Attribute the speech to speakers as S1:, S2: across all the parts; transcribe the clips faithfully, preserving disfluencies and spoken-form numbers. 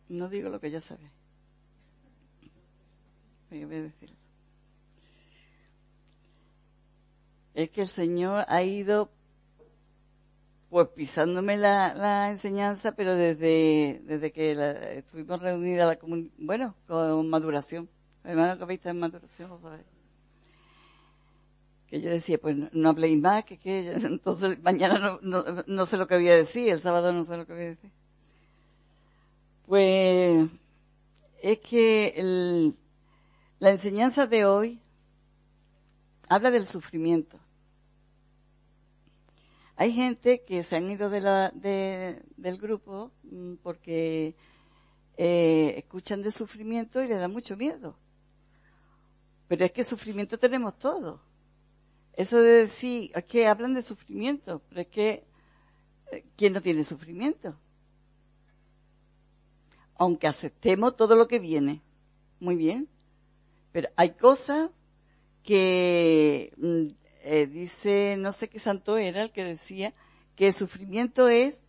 S1: No digo lo que ya sabéis. Voy a decirlo. Es que el Señor ha ido pues pisándome la, la enseñanza, pero desde desde que la, estuvimos reunidas la comunidad, bueno, con maduración. Hermano que habéis estado en maduración, ¿lo sabéis? Que yo decía, pues no, no habléis más, que que entonces mañana no, no, no sé lo que voy a decir, el sábado no sé lo que voy a decir. Pues es que el, la enseñanza de hoy habla del sufrimiento. Hay gente que se han ido de la, de, del grupo porque eh, escuchan de sufrimiento y les da mucho miedo. Pero es que sufrimiento tenemos todos. Eso de decir, es que hablan de sufrimiento, pero es que ¿quién no tiene sufrimiento? Aunque aceptemos todo lo que viene, muy bien. Pero hay cosas que eh, dice, no sé qué santo era el que decía, que el sufrimiento es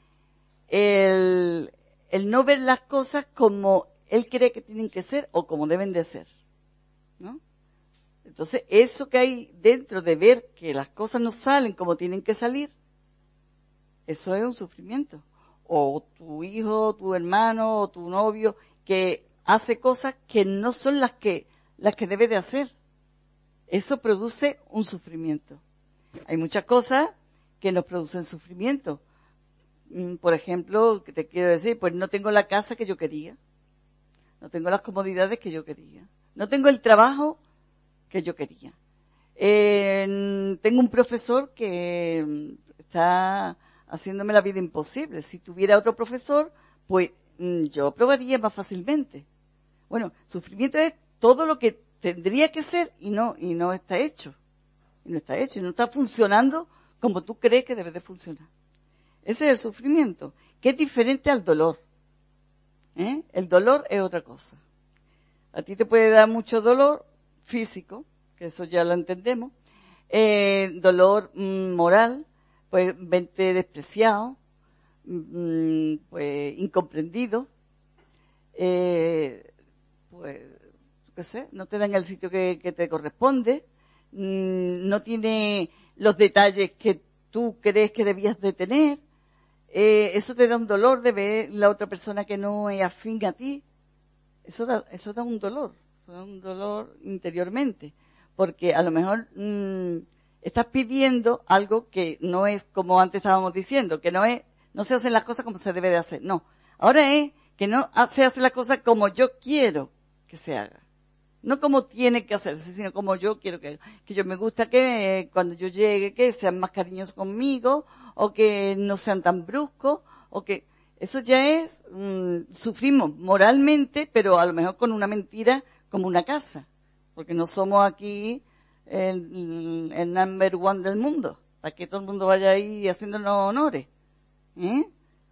S1: el, el no ver las cosas como él cree que tienen que ser o como deben de ser, ¿no? Entonces, eso que hay dentro de ver que las cosas no salen como tienen que salir, eso es un sufrimiento. O tu hijo, tu hermano, o tu novio, que hace cosas que no son las que, las que debe de hacer. Eso produce un sufrimiento. Hay muchas cosas que nos producen sufrimiento. Por ejemplo, que te quiero decir, pues no tengo la casa que yo quería. No tengo las comodidades que yo quería. No tengo el trabajo que yo quería. Eh, tengo un profesor que está haciéndome la vida imposible. Si tuviera otro profesor, pues yo aprobaría más fácilmente. Bueno, sufrimiento es todo lo que tendría que ser y no y no está hecho. Y no está hecho, y no está funcionando como tú crees que debe de funcionar. Ese es el sufrimiento, que es diferente al dolor. ¿Eh? El dolor es otra cosa. A ti te puede dar mucho dolor físico, que eso ya lo entendemos. Eh, dolor mm, moral, pues verte despreciado, mm, pues incomprendido, eh, pues, qué sé, no te dan el sitio que, que te corresponde, mm, no tiene los detalles que tú crees que debías de tener, eh, eso te da un dolor de ver la otra persona que no es afín a ti, eso da, eso da un dolor, eso da un dolor interiormente, porque a lo mejor mmm, estás pidiendo algo que no es como antes estábamos diciendo, que no es, no se hacen las cosas como se debe de hacer, no, ahora es que no se hacen las cosas como yo quiero que se haga. No como tiene que hacerse, sino como yo quiero que, que yo me gusta que eh, cuando yo llegue, que sean más cariñosos conmigo, o que no sean tan bruscos, o que, eso ya es, mmm, sufrimos moralmente, pero a lo mejor con una mentira como una casa, porque no somos aquí el, el number one del mundo, para que todo el mundo vaya ahí haciéndonos honores, ¿eh?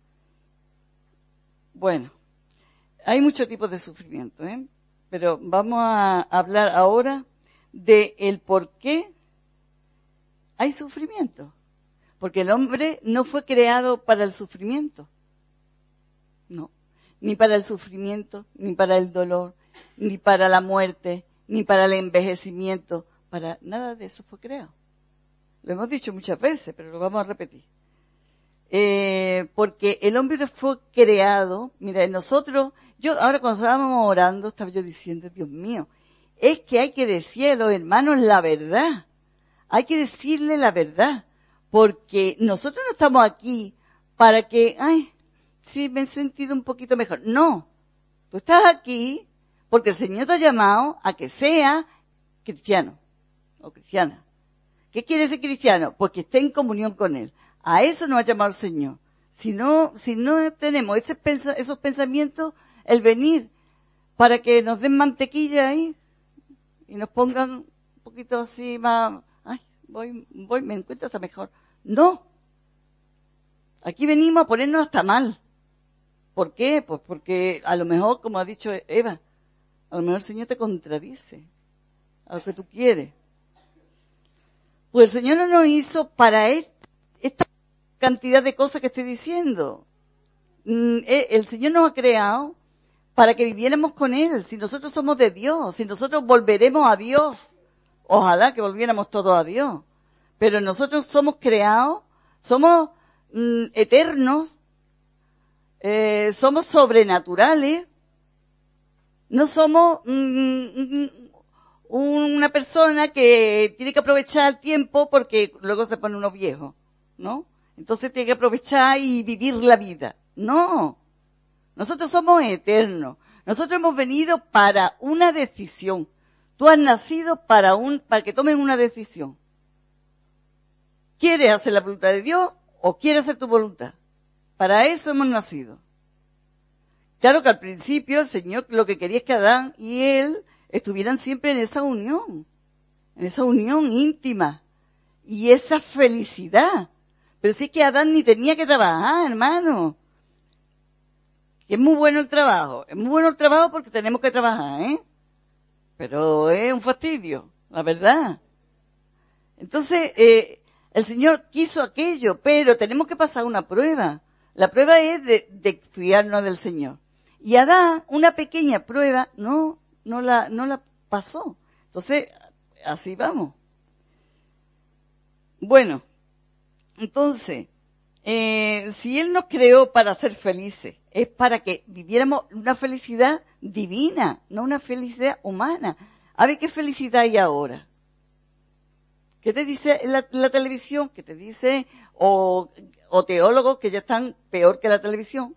S1: Bueno, hay muchos tipos de sufrimiento, ¿eh? Pero vamos a hablar ahora de el por qué hay sufrimiento. Porque el hombre no fue creado para el sufrimiento. No. Ni para el sufrimiento, ni para el dolor, ni para la muerte, ni para el envejecimiento. Para nada de eso fue creado. Lo hemos dicho muchas veces, pero lo vamos a repetir. Eh, porque el hombre fue creado, mira, nosotros, yo ahora cuando estábamos orando, estaba yo diciendo, Dios mío, es que hay que decirle a los hermanos la verdad, hay que decirle la verdad, porque nosotros no estamos aquí para que, ay, sí, me he sentido un poquito mejor. No, tú estás aquí porque el Señor te ha llamado a que sea cristiano o cristiana. ¿Qué quiere ser cristiano? Pues que esté en comunión con Él. A eso nos ha llamado el Señor. Si no, si no tenemos ese pensa, esos pensamientos, el venir para que nos den mantequilla ahí y nos pongan un poquito así más, ay, voy, voy, me encuentro hasta mejor. No. Aquí venimos a ponernos hasta mal. ¿Por qué? Pues porque a lo mejor, como ha dicho Eva, a lo mejor el Señor te contradice a lo que tú quieres. Pues el Señor no nos hizo para esta cantidad de cosas que estoy diciendo. El Señor nos ha creado para que viviéramos con Él. Si nosotros somos de Dios, si nosotros volveremos a Dios, ojalá que volviéramos todos a Dios. Pero nosotros somos creados, somos mm, eternos, eh, somos sobrenaturales, no somos mm, una persona que tiene que aprovechar el tiempo porque luego se pone uno viejo, ¿no? Entonces tiene que aprovechar y vivir la vida. No, nosotros somos eternos. Nosotros hemos venido para una decisión. Tú has nacido para un, para que tomes una decisión. ¿Quieres hacer la voluntad de Dios o quieres hacer tu voluntad? Para eso hemos nacido. Claro que al principio el Señor lo que quería es que Adán y él estuvieran siempre en esa unión, en esa unión íntima y esa felicidad. Pero sí que Adán ni tenía que trabajar, hermano. Es muy bueno el trabajo, es muy bueno el trabajo porque tenemos que trabajar, ¿eh? Pero es un fastidio, la verdad. Entonces, eh, el Señor quiso aquello, pero tenemos que pasar una prueba. La prueba es de, de fiarnos del Señor. Y Adán, una pequeña prueba, no, no la, no la pasó. Entonces, así vamos. Bueno, entonces, eh, si Él nos creó para ser felices, es para que viviéramos una felicidad divina, no una felicidad humana. A ver qué felicidad hay ahora. ¿Qué te dice la, la televisión? ¿Qué te dice? O, o teólogos que ya están peor que la televisión.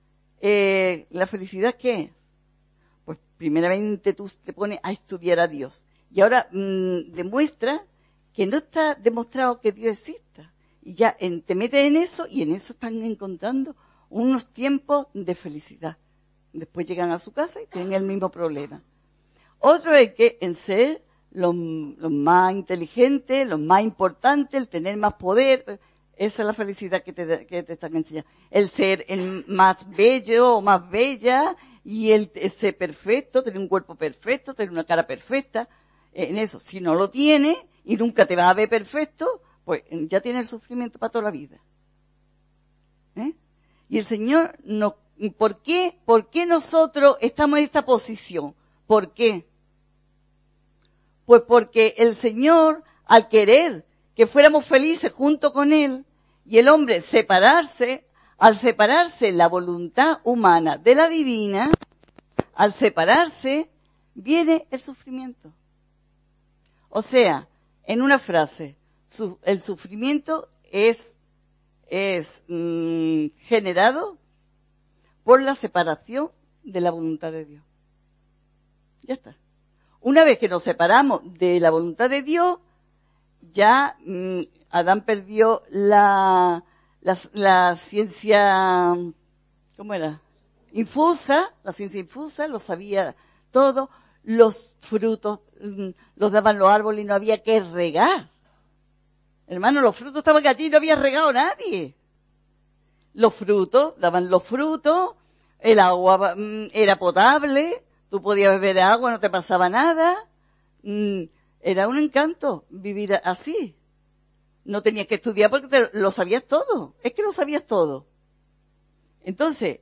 S1: Eh, ¿La felicidad qué es? Pues primeramente tú te pones a estudiar a Dios. Y ahora mmm, demuestra que no está demostrado que Dios exista. Y ya en, te metes en eso y en eso están encontrando unos tiempos de felicidad. Después llegan a su casa y tienen el mismo problema. Otro es que en ser los, los más inteligentes, los más importantes, el tener más poder, esa es la felicidad que te, que te están enseñando. El ser el más bello o más bella y el ser perfecto, tener un cuerpo perfecto, tener una cara perfecta. En eso, si no lo tienes y nunca te vas a ver perfecto, pues ya tienes el sufrimiento para toda la vida. ¿Eh? Y el Señor nos, ¿por qué? ¿Por qué nosotros estamos en esta posición? ¿Por qué? Pues porque el Señor, al querer que fuéramos felices junto con Él, y el hombre separarse, al separarse la voluntad humana de la divina, al separarse, viene el sufrimiento. O sea, en una frase, su, el sufrimiento es, es mmm, generado por la separación de la voluntad de Dios. Ya está. Una vez que nos separamos de la voluntad de Dios, ya mmm, Adán perdió la, la, la ciencia, ¿cómo era? Infusa, la ciencia infusa, lo sabía todo, los frutos mmm, los daban los árboles y no había que regar. Hermano, los frutos estaban allí y no había regado nadie. Los frutos, daban los frutos, el agua mmm, era potable, tú podías beber agua, no te pasaba nada. Mmm, era un encanto vivir así. No tenías que estudiar porque te lo sabías todo. Es que lo sabías todo. Entonces,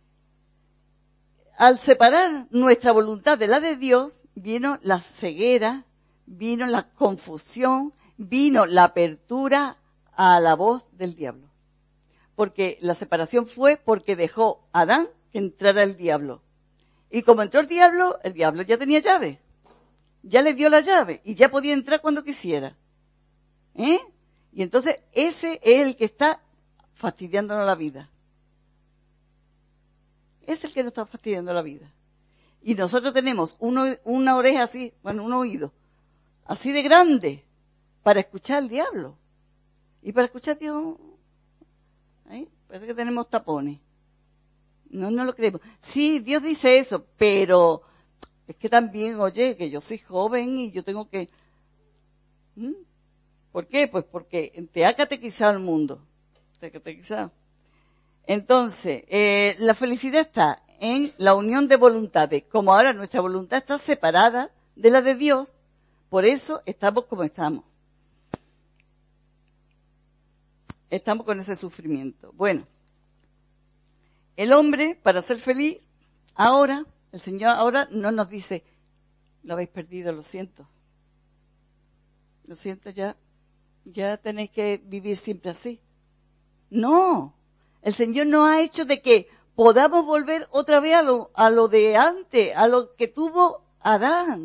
S1: al separar nuestra voluntad de la de Dios, vino la ceguera, vino la confusión, vino la apertura a la voz del diablo. Porque la separación fue porque dejó a Adán que entrara el diablo. Y como entró el diablo, el diablo ya tenía llave. Ya le dio la llave y ya podía entrar cuando quisiera. ¿Eh? Y entonces ese es el que está fastidiándonos la vida. Es el que nos está fastidiando la vida. Y nosotros tenemos uno, una oreja así, bueno, un oído, así de grande, para escuchar al diablo. Y para escuchar a Dios, ¿eh? Parece que tenemos tapones. No, no lo creemos. Sí, Dios dice eso, pero es que también, oye, que yo soy joven y yo tengo que... ¿Mm? ¿Por qué? Pues porque te ha catequizado el mundo. Te ha catequizado. Entonces, eh, la felicidad está en la unión de voluntades. Como ahora nuestra voluntad está separada de la de Dios, por eso estamos como estamos. Estamos con ese sufrimiento. Bueno, el hombre, para ser feliz, Ahora, el Señor ahora no nos dice, lo habéis perdido, lo siento. Lo siento, ya, ya tenéis que vivir siempre así. No, el Señor nos ha hecho de que podamos volver otra vez a lo, a lo de antes, a lo que tuvo Adán.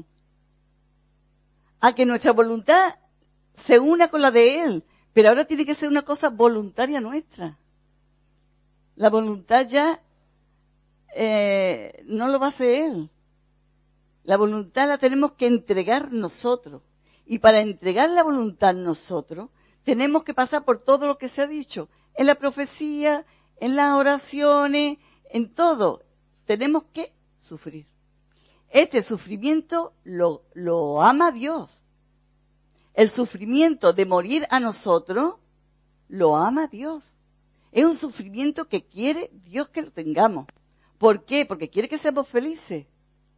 S1: A que nuestra voluntad se una con la de Él. Pero ahora tiene que ser una cosa voluntaria nuestra. La voluntad ya eh, no lo va a hacer Él. La voluntad la tenemos que entregar nosotros. Y para entregar la voluntad nosotros, tenemos que pasar por todo lo que se ha dicho. En la profecía, en las oraciones, en todo. Tenemos que sufrir. Este sufrimiento lo, lo ama Dios. El sufrimiento de morir a nosotros, lo ama Dios. Es un sufrimiento que quiere Dios que lo tengamos. ¿Por qué? Porque quiere que seamos felices.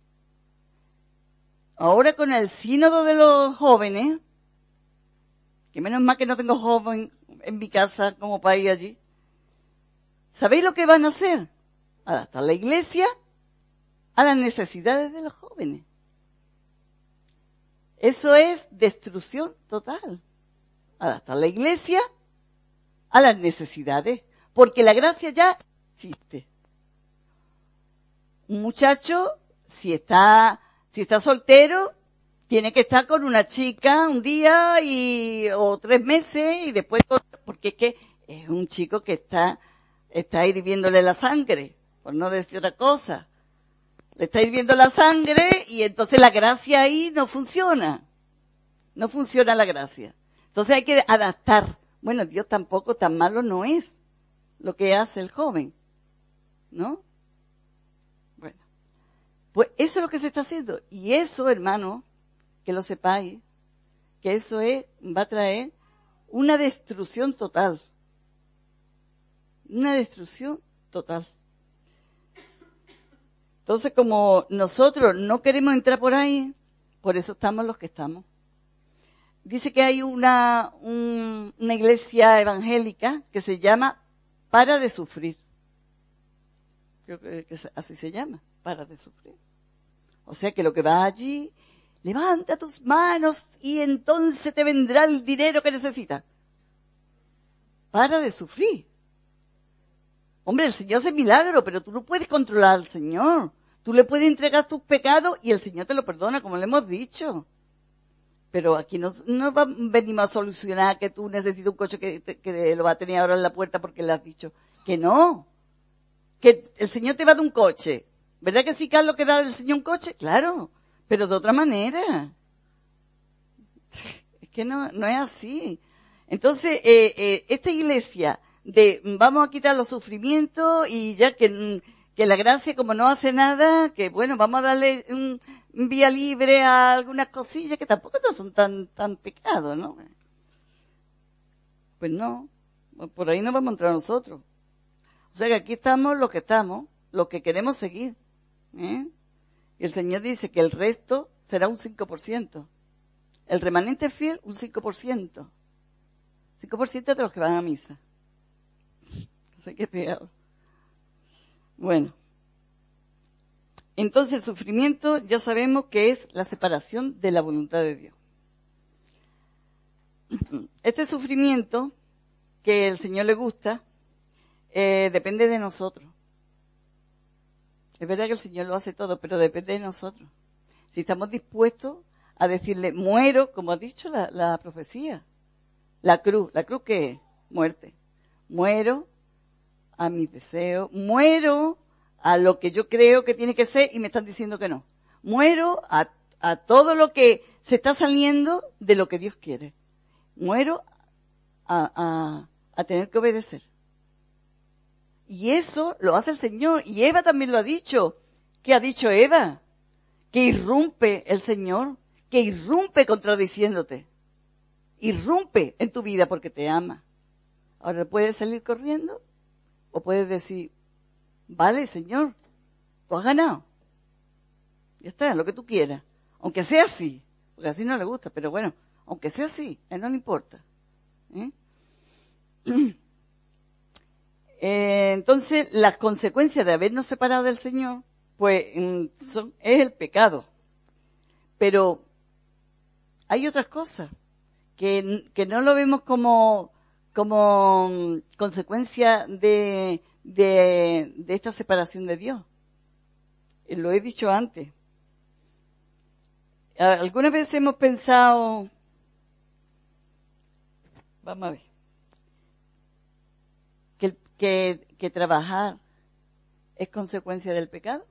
S1: Ahora con el sínodo de los jóvenes, que menos mal que no tengo joven en mi casa como para ir allí, ¿sabéis lo que van a hacer? Adaptar la iglesia a las necesidades de los jóvenes. Eso es destrucción total. Adaptar la iglesia a las necesidades, porque la gracia ya existe. Un muchacho, si está, si está soltero, tiene que estar con una chica un día y, o tres meses y después, porque es que es un chico que está, está hirviéndole la sangre, por no decir otra cosa. Le está hirviendo la sangre y entonces la gracia ahí no funciona. No funciona la gracia. Entonces hay que adaptar. Bueno, Dios tampoco tan malo no es lo que hace el joven, ¿no? Bueno, pues eso es lo que se está haciendo. Y eso, hermano, que lo sepáis, que eso es, va a traer una destrucción total. Una destrucción total. Entonces, como nosotros no queremos entrar por ahí, por eso estamos los que estamos. Dice que hay una, un, una iglesia evangélica que se llama Para de Sufrir. Creo que, que así se llama, Para de Sufrir. O sea que lo que va allí, levanta tus manos y entonces te vendrá el dinero que necesitas. Para de sufrir. Hombre, el Señor hace milagro, pero tú no puedes controlar al Señor. Tú le puedes entregar tus pecados y el Señor te lo perdona, como le hemos dicho. Pero aquí no, no va, venimos a solucionar que tú necesitas un coche que, que lo va a tener ahora en la puerta porque le has dicho. Que no. Que el Señor te va a dar un coche. ¿Verdad que sí, Carlos, que da el Señor un coche? Claro, pero de otra manera. Es que no, no es así. Entonces, eh, eh, esta iglesia de vamos a quitar los sufrimientos y ya que, que la gracia como no hace nada, que bueno, vamos a darle un, un vía libre a algunas cosillas que tampoco no son tan, tan pecados, ¿no? Pues no, por ahí no vamos a entrar nosotros. O sea que aquí estamos los que estamos, los que queremos seguir. ¿eh? Y el Señor dice que el resto será un cinco por ciento. El remanente fiel, un cinco por ciento. cinco por ciento de los que van a misa. No sé qué peor. Bueno. Entonces el sufrimiento ya sabemos que es la separación de la voluntad de Dios. Este sufrimiento que el Señor le gusta, eh, depende de nosotros. Es verdad que el Señor lo hace todo, pero depende de nosotros. Si estamos dispuestos a decirle, muero, como ha dicho la, la profecía. La cruz, ¿la cruz qué es? Muerte. Muero a mis deseos, muero a lo que yo creo que tiene que ser y me están diciendo que no. Muero a, a todo lo que se está saliendo de lo que Dios quiere. Muero a, a, a tener que obedecer. Y eso lo hace el Señor. Y Eva también lo ha dicho. ¿Qué ha dicho Eva? Que irrumpe el Señor, que irrumpe contradiciéndote. Irrumpe en tu vida porque te ama. Ahora puedes salir corriendo o puedes decir, vale, Señor, tú has ganado. Ya está, lo que tú quieras. Aunque sea así, porque así no le gusta, pero bueno, aunque sea así, a él no le importa. ¿Eh? Eh, entonces, las consecuencias de habernos separado del Señor pues son, es el pecado. Pero hay otras cosas que, que no lo vemos como, como consecuencia de, de, de esta separación de Dios. Lo he dicho antes. Algunas veces hemos pensado, vamos a ver, que, que, que trabajar es consecuencia del pecado,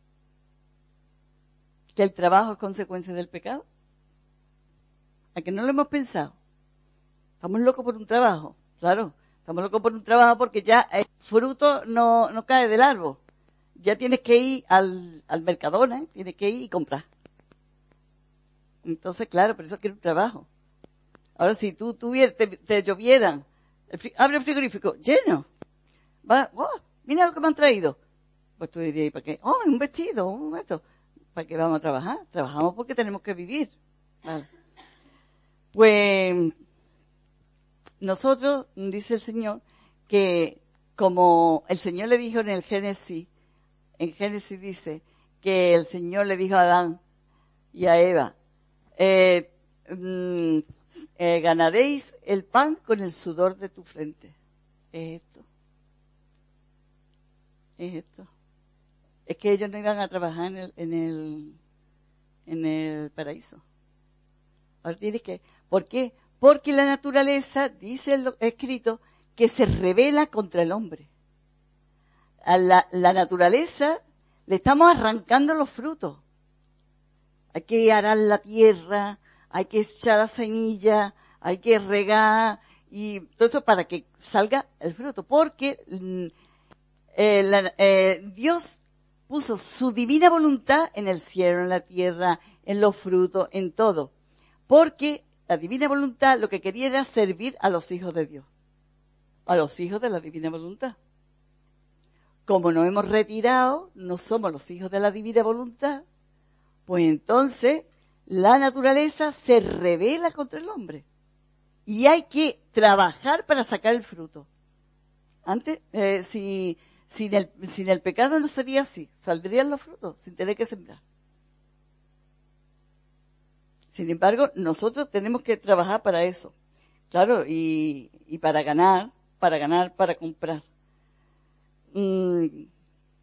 S1: que el trabajo es consecuencia del pecado. ¿A que no lo hemos pensado? Estamos locos por un trabajo, claro, estamos locos por un trabajo porque ya el fruto no, no cae del árbol. Ya tienes que ir al, al Mercadona, ¿eh? Tienes que ir y comprar. Entonces, claro, por eso quiero un trabajo. Ahora, si tú tuvieras, te, te llovieran, el fri, abre el frigorífico, lleno. Va, oh, mira lo que me han traído. Pues tú dirías, ¿para qué? Oh, un vestido, un esto. ¿Para qué vamos a trabajar? Trabajamos porque tenemos que vivir. Vale. Pues, nosotros, dice el Señor, que como el Señor le dijo en el Génesis, en Génesis dice que el Señor le dijo a Adán y a Eva, Eh, mm, eh, ganaréis el pan con el sudor de tu frente. Es esto. Es esto. Es que ellos no iban a trabajar en el, en el, en el paraíso. Ahora tienes que, ¿por qué? Porque la naturaleza, dice el escrito, que se rebela contra el hombre. A la, la naturaleza le estamos arrancando los frutos. Hay que arar la tierra, hay que echar la semilla, hay que regar y todo eso para que salga el fruto. Porque eh, la, eh, Dios puso su divina voluntad en el cielo, en la tierra, en los frutos, en todo. Porque la divina voluntad lo que quería era servir a los hijos de Dios, a los hijos de la divina voluntad. Como nos hemos retirado, no somos los hijos de la divina voluntad, pues entonces la naturaleza se rebela contra el hombre. Y hay que trabajar para sacar el fruto. Antes, eh, si, sin, el, sin el pecado no sería así. Saldrían los frutos sin tener que sembrar. Sin embargo, nosotros tenemos que trabajar para eso. Claro, y, y para ganar, para ganar, para comprar. Mm.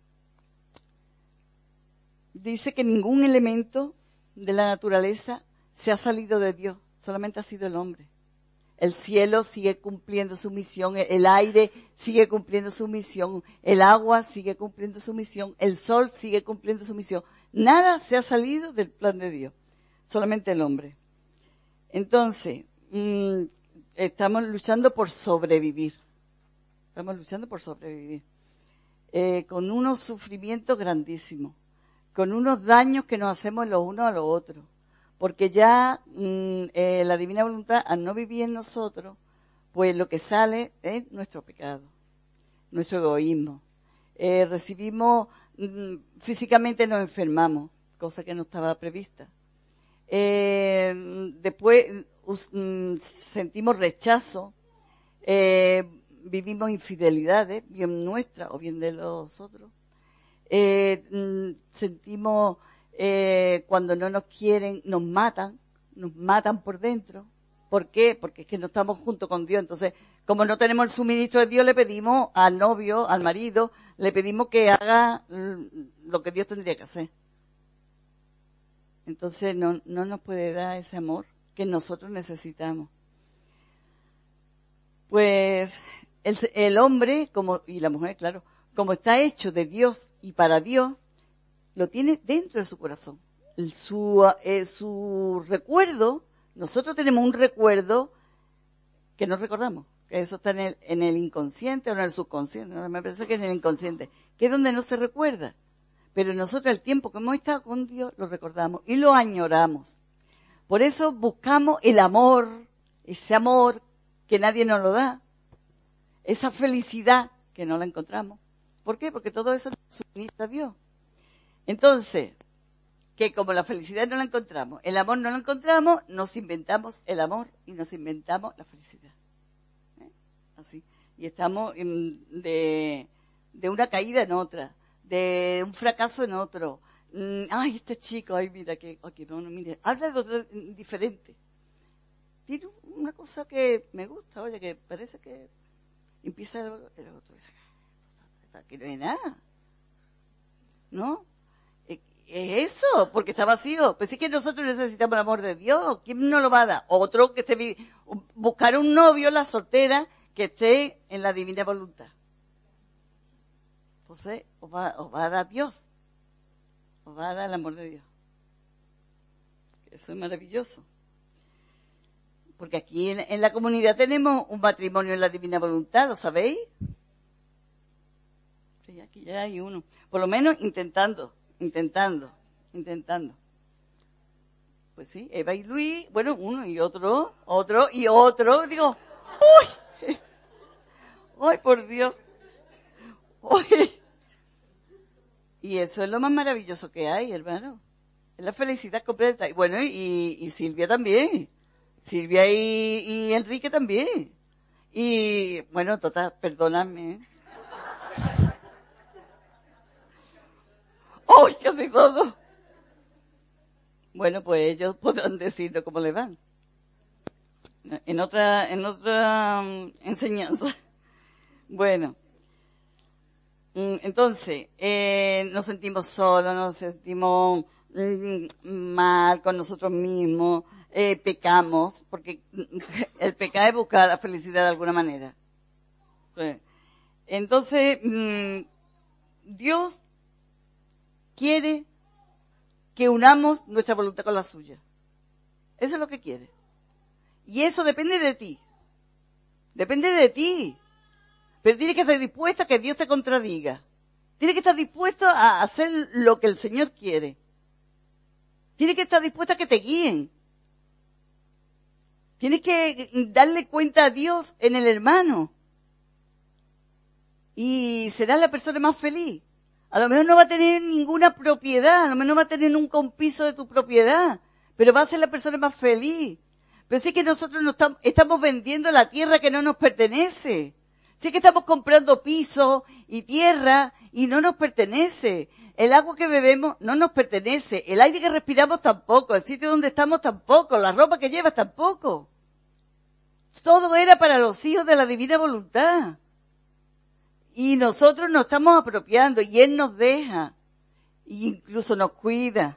S1: Dice que ningún elemento de la naturaleza se ha salido de Dios, solamente ha sido el hombre. El cielo sigue cumpliendo su misión, el aire sigue cumpliendo su misión, el agua sigue cumpliendo su misión, el sol sigue cumpliendo su misión. Nada se ha salido del plan de Dios, solamente el hombre. Entonces, mmm, estamos luchando por sobrevivir. Estamos luchando por sobrevivir. Eh, con unos sufrimientos grandísimos. Con unos daños que nos hacemos los unos a los otros, porque ya mmm, eh, la divina voluntad, al no vivir en nosotros, pues lo que sale es nuestro pecado, nuestro egoísmo. Eh, recibimos, mmm, físicamente nos enfermamos, cosa que no estaba prevista. Eh, después um, sentimos rechazo, eh, vivimos infidelidades, bien nuestras o bien de los otros. Eh, sentimos eh, cuando no nos quieren, nos matan, nos matan por dentro. ¿Por qué? Porque es que no estamos junto con Dios. Entonces, como no tenemos el suministro de Dios, le pedimos al novio, al marido, le pedimos que haga lo que Dios tendría que hacer. Entonces, no, no nos puede dar ese amor que nosotros necesitamos. Pues, el, el hombre, como y la mujer, claro, como está hecho de Dios y para Dios, lo tiene dentro de su corazón. El, su, eh, su recuerdo, nosotros tenemos un recuerdo que no recordamos, que eso está en el, en el inconsciente o en el subconsciente, ¿no? Me parece que es en el inconsciente, que es donde no se recuerda. Pero nosotros el tiempo que hemos estado con Dios lo recordamos y lo añoramos. Por eso buscamos el amor, ese amor que nadie nos lo da, esa felicidad que no la encontramos. ¿Por qué? Porque todo eso nos suministra Dios. Entonces, que como la felicidad no la encontramos, el amor no lo encontramos, nos inventamos el amor y nos inventamos la felicidad. ¿Eh? Así. Y estamos en, de, de una caída en otra. de un fracaso en otro. Mm, ay, este chico, ay, mira, que, okay, no, no, mire, habla de otro diferente. Tiene una cosa que me gusta, oye, que parece que empieza el, el otro, dice, aquí no hay nada, ¿no? Es eso, porque está vacío. Pues sí que nosotros necesitamos el amor de Dios. ¿Quién nos lo va a dar? Otro que esté, buscar un novio, la soltera, que esté en la divina voluntad. Entonces, os va, os va a dar Dios. Os va a dar el amor de Dios. Eso es maravilloso. Porque aquí en, en la comunidad tenemos un matrimonio en la divina voluntad, ¿lo sabéis? Sí, aquí ya hay uno. Por lo menos intentando. Intentando, intentando. Pues sí, Eva y Luis, bueno, uno y otro, otro y otro. Digo, ¡uy! ¡Ay, por Dios! ¡Uy! Y eso es lo más maravilloso que hay, hermano. Es la felicidad completa. Y bueno, y, y Silvia también. Silvia y, y Enrique también. Y, bueno, total, perdóname. ¡Ay, casi todo! Bueno, pues ellos podrán decirlo cómo le van. En otra, en otra um, enseñanza. Bueno. Entonces, eh, nos sentimos solos, nos sentimos mm, mal con nosotros mismos, eh, pecamos, porque el pecado es buscar la felicidad de alguna manera. Pues, entonces, mm, Dios quiere que unamos nuestra voluntad con la suya. Eso es lo que quiere. Y eso depende de ti. Depende de ti. Pero tienes que estar dispuesto a que Dios te contradiga. Tienes que estar dispuesto a hacer lo que el Señor quiere. Tienes que estar dispuesto a que te guíen. Tienes que darle cuenta a Dios en el hermano. Y serás la persona más feliz. A lo mejor no va a tener ninguna propiedad, a lo mejor no va a tener nunca un piso de tu propiedad, pero va a ser la persona más feliz. Pero sí que nosotros no estamos, estamos vendiendo la tierra que no nos pertenece. Sí que estamos comprando pisos y tierra y no nos pertenece. El agua que bebemos no nos pertenece. El aire que respiramos tampoco. El sitio donde estamos tampoco. La ropa que llevas tampoco. Todo era para los hijos de la divina voluntad. Y nosotros nos estamos apropiando y Él nos deja. E incluso nos cuida.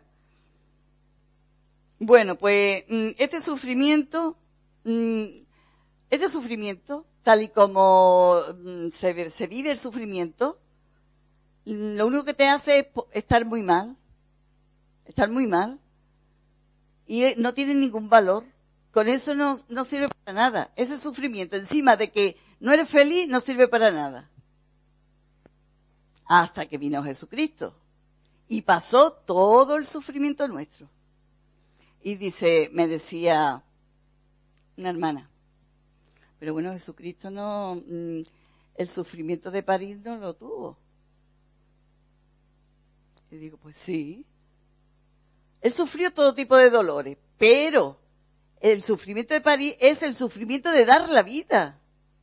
S1: Bueno, pues este sufrimiento, este sufrimiento, tal y como se, se vive el sufrimiento, lo único que te hace es estar muy mal, estar muy mal, y no tiene ningún valor. Con eso no, no sirve para nada. Ese sufrimiento, encima de que no eres feliz, no sirve para nada. Hasta que vino Jesucristo y pasó todo el sufrimiento nuestro. Y dice, me decía una hermana, pero bueno, Jesucristo no, el sufrimiento de parir no lo tuvo. Y digo, pues sí. Él sufrió todo tipo de dolores, pero el sufrimiento de parir es el sufrimiento de dar la vida.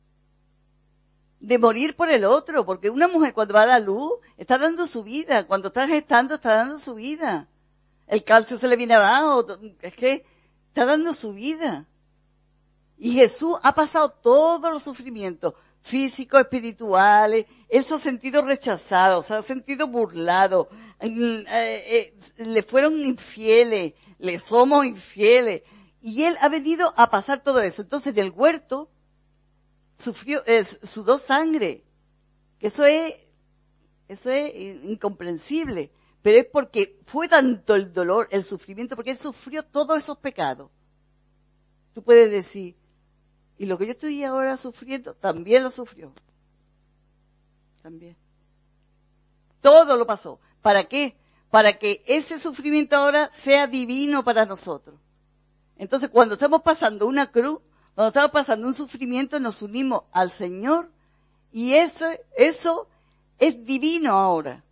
S1: De morir por el otro, porque una mujer cuando va a la luz está dando su vida, cuando está gestando está dando su vida. El calcio se le viene abajo, es que está dando su vida. Y Jesús ha pasado todos los sufrimientos físicos, espirituales. Él se ha sentido rechazado, se ha sentido burlado. Eh, eh, le fueron infieles, le somos infieles. Y Él ha venido a pasar todo eso. Entonces, del huerto sufrió, eh, sudó sangre. Eso es, eso es incomprensible. Pero es porque fue tanto el dolor, el sufrimiento, porque Él sufrió todos esos pecados. Tú puedes decir, y lo que yo estoy ahora sufriendo, también lo sufrió. También. Todo lo pasó. ¿Para qué? Para que ese sufrimiento ahora sea divino para nosotros. Entonces, cuando estamos pasando una cruz, cuando estamos pasando un sufrimiento, nos unimos al Señor y eso, eso es divino ahora.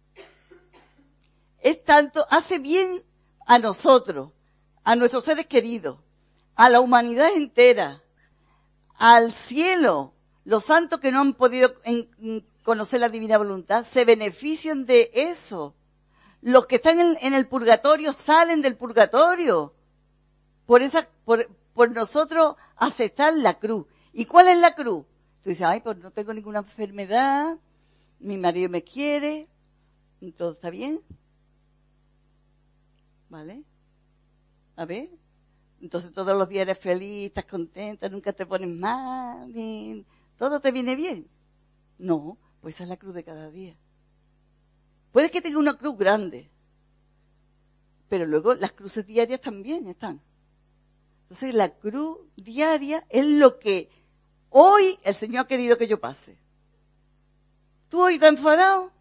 S1: Es tanto, hace bien a nosotros, a nuestros seres queridos, a la humanidad entera, al cielo, los santos que no han podido en, conocer la divina voluntad, se benefician de eso. Los que están en, en el purgatorio salen del purgatorio por esa, por, por nosotros aceptar la cruz. ¿Y cuál es la cruz? Tú dices, ay, pues no tengo ninguna enfermedad, mi marido me quiere, todo está bien. ¿Vale? A ver, entonces todos los días eres feliz, estás contenta, nunca te pones mal, ni, todo te viene bien. No, pues esa es la cruz de cada día. Puede que tenga una cruz grande, pero luego las cruces diarias también están. Entonces la cruz diaria es lo que hoy el Señor ha querido que yo pase. ¿Tú hoy estás enfadado?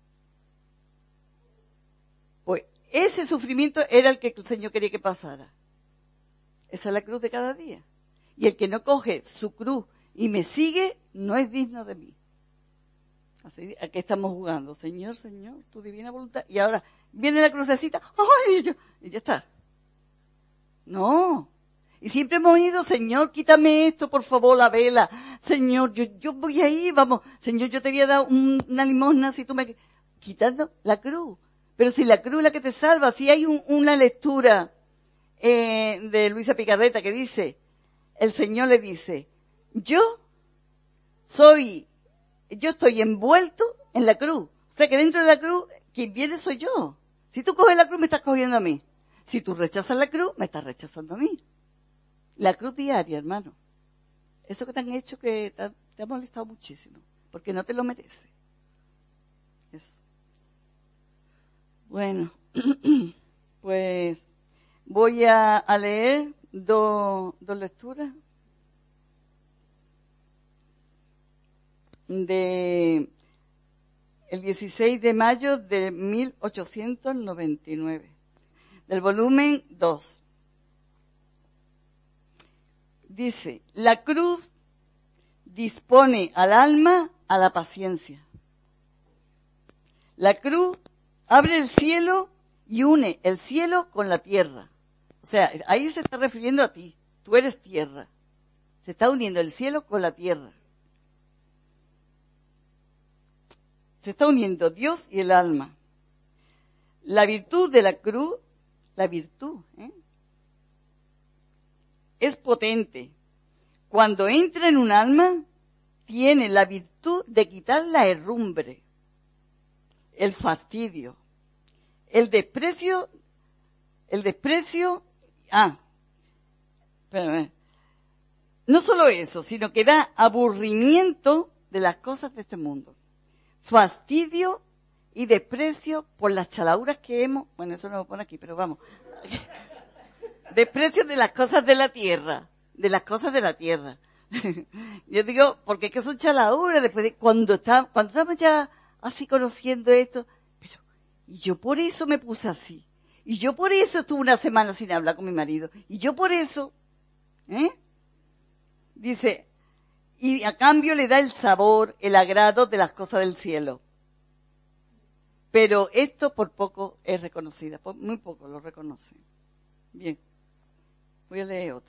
S1: Pues ese sufrimiento era el que el Señor quería que pasara. Esa es la cruz de cada día. Y el que no coge su cruz y me sigue, no es digno de mí. Así, ¿a qué estamos jugando? Señor, Señor, tu divina voluntad. Y ahora viene la crucecita, ¡ay! Y, yo, y ya está. No. Y siempre hemos ido, Señor, quítame esto, por favor, la vela. Señor, yo, yo voy ahí, vamos. Señor, yo te voy a dar un, una limosna si tú me... Quitando la cruz. Pero si la cruz es la que te salva, si hay un, una lectura eh, de Luisa Picarreta que dice, el Señor le dice, yo soy... Yo estoy envuelto en la cruz. O sea que dentro de la cruz, quien viene soy yo. Si tú coges la cruz, me estás cogiendo a mí. Si tú rechazas la cruz, me estás rechazando a mí. La cruz diaria, hermano. Eso que te han hecho que te ha, te ha molestado muchísimo. Porque no te lo mereces. Eso. Bueno, pues voy a, a leer dos, dos lecturas. De el dieciséis de mayo de mil ochocientos noventa y nueve, del volumen dos. Dice, la cruz dispone al alma a la paciencia. La cruz abre el cielo y une el cielo con la tierra. O sea, ahí se está refiriendo a ti, tú eres tierra. Se está uniendo el cielo con la tierra. Se está uniendo Dios y el alma. La virtud de la cruz, la virtud, ¿eh? es potente. Cuando entra en un alma, tiene la virtud de quitar la herrumbre, el fastidio, el desprecio, el desprecio, ah, espérame, no solo eso, sino que da aburrimiento de las cosas de este mundo. Fastidio y desprecio por las chalauras que hemos... Bueno, eso no lo pone aquí, pero vamos. Desprecio de las cosas de la tierra. De las cosas de la tierra. Yo digo, porque es que son chalauras. Después de cuando, está, cuando estamos ya así conociendo esto. Pero, y yo por eso me puse así. Y yo por eso estuve una semana sin hablar con mi marido. Y yo por eso... ¿eh? Dice... Y a cambio le da el sabor, el agrado de las cosas del cielo. Pero esto por poco es reconocida, por muy poco lo reconocen. Bien, voy a leer otra.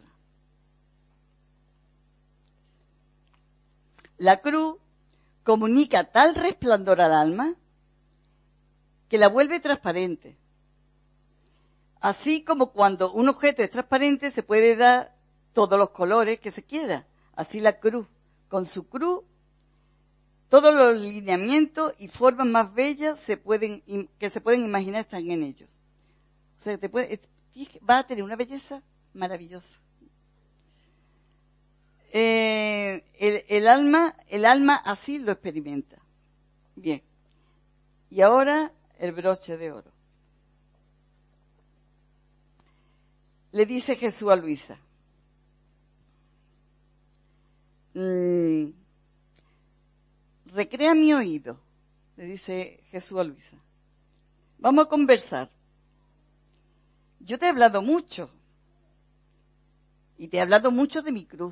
S1: La cruz comunica tal resplandor al alma que la vuelve transparente. Así como cuando un objeto es transparente se puede dar todos los colores que se quiera. Así la cruz. Con su cruz, todos los lineamientos y formas más bellas se pueden, que se pueden imaginar están en ellos. O sea, te puede, va a tener una belleza maravillosa. Eh, el, el alma, el alma así lo experimenta. Bien. Y ahora el broche de oro. Le dice Jesús a Luisa. Mm, recrea mi oído, le dice Jesús a Luisa. Vamos a conversar. Yo te he hablado mucho y te he hablado mucho de mi cruz.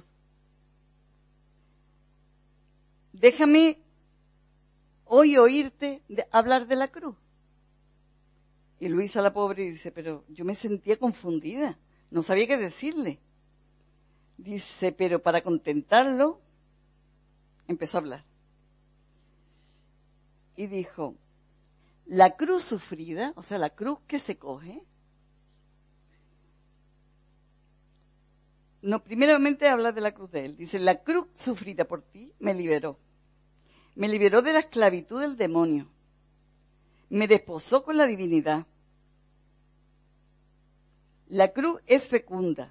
S1: Déjame hoy oírte de, hablar de la cruz. Y Luisa la pobre dice, pero yo me sentía confundida, no sabía qué decirle. Dice, pero para contentarlo, empezó a hablar. y dijo, la cruz sufrida, o sea, la cruz que se coge, no, primeramente habla de la cruz de él. Dice, la cruz sufrida por ti me liberó. Me liberó de la esclavitud del demonio. Me desposó con la divinidad. La cruz es fecunda.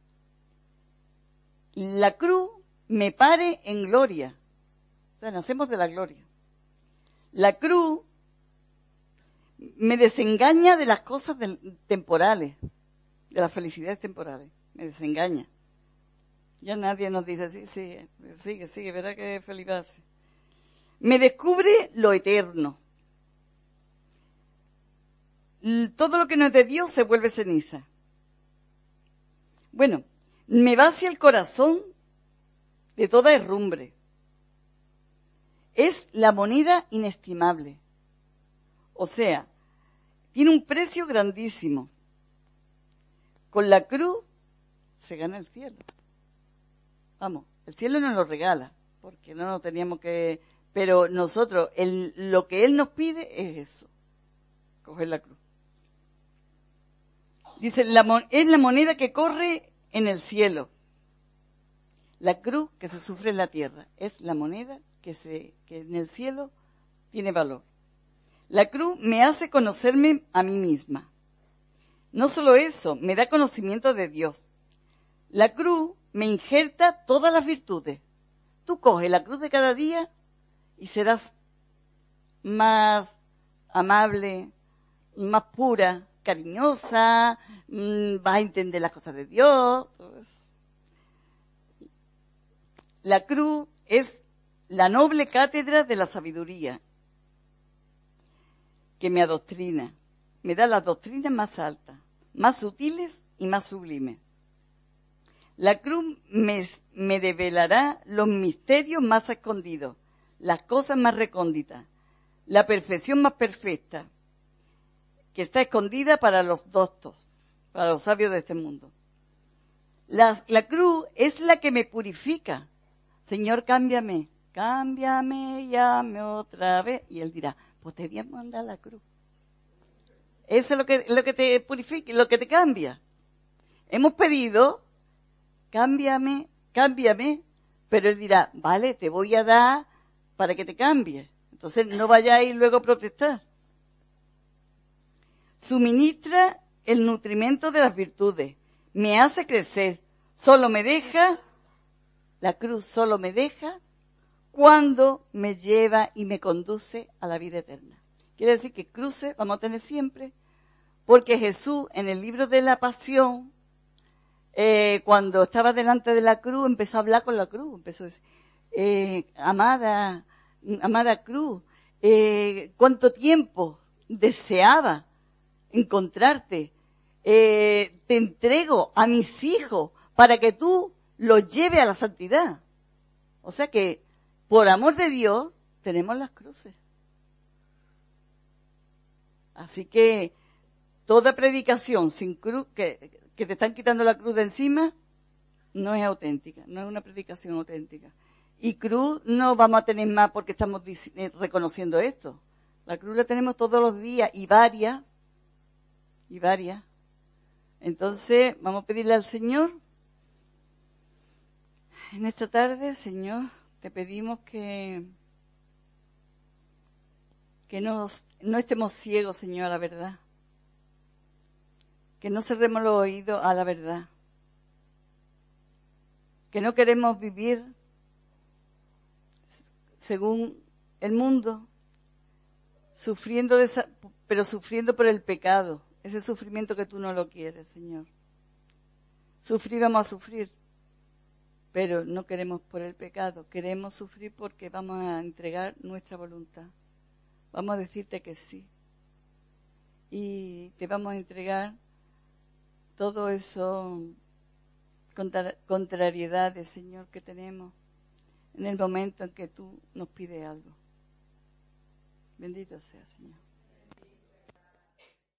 S1: La cruz me pare en gloria. O sea, nacemos de la gloria. La cruz me desengaña de las cosas del, temporales, de las felicidades temporales. Me desengaña. Ya nadie nos dice, sí, sí, sigue, sigue, verá que feliz va a ser. Me descubre lo eterno. Todo lo que no es de Dios se vuelve ceniza. Bueno, me vacía el corazón de toda herrumbre. Es la moneda inestimable. O sea, tiene un precio grandísimo. Con la cruz se gana el cielo. Vamos, el cielo nos lo regala, porque no nos teníamos que... Pero nosotros, el, lo que Él nos pide es eso, coger la cruz. Dice, la, es la moneda que corre en el cielo. La cruz que se sufre en la tierra es la moneda que, se, que en el cielo tiene valor. La cruz me hace conocerme a mí misma. No solo eso, me da conocimiento de Dios. La cruz me injerta todas las virtudes. Tú coges la cruz de cada día y serás más amable, más pura, cariñosa, mmm, vas a entender las cosas de Dios. Todo eso. La cruz es la noble cátedra de la sabiduría que me adoctrina, me da las doctrinas más altas, más sutiles y más sublimes. La cruz me, me develará los misterios más escondidos, las cosas más recónditas, la perfección más perfecta, que está escondida para los doctos, para los sabios de este mundo. La, la cruz es la que me purifica. Señor, cámbiame, cámbiame, llame otra vez. Y Él dirá, pues te voy a mandar la cruz. Eso es lo que, lo que te purifica, lo que te cambia. Hemos pedido, cámbiame, cámbiame, pero Él dirá, vale, te voy a dar para que te cambie. Entonces no vayáis luego a protestar. Suministra el nutrimento de las virtudes, me hace crecer, solo me deja, la cruz solo me deja cuando me lleva y me conduce a la vida eterna. Quiere decir que cruces vamos a tener siempre, porque Jesús en el libro de la Pasión, eh, cuando estaba delante de la cruz, empezó a hablar con la cruz, empezó a decir, eh, amada, amada cruz, eh, cuánto tiempo deseaba encontrarte, eh, te entrego a mis hijos para que tú los lleves a la santidad. O sea que, por amor de Dios, tenemos las cruces. Así que, toda predicación sin cruz, que, que te están quitando la cruz de encima, no es auténtica, no es una predicación auténtica. Y cruz no vamos a tener más porque estamos reconociendo esto. La cruz la tenemos todos los días y varias, y varias. Entonces, vamos a pedirle al Señor, en esta tarde, Señor, te pedimos que, que nos, no estemos ciegos, Señor, a la verdad. Que no cerremos los oídos a la verdad. Que no queremos vivir según el mundo, sufriendo de esa, pero sufriendo por el pecado. Ese sufrimiento que tú no lo quieres, Señor. Sufrir vamos a sufrir, pero no queremos por el pecado. Queremos sufrir porque vamos a entregar nuestra voluntad. Vamos a decirte que sí. Y te vamos a entregar todo eso, contra, contrariedades, Señor, que tenemos en el momento en que tú nos pides algo. Bendito sea, Señor.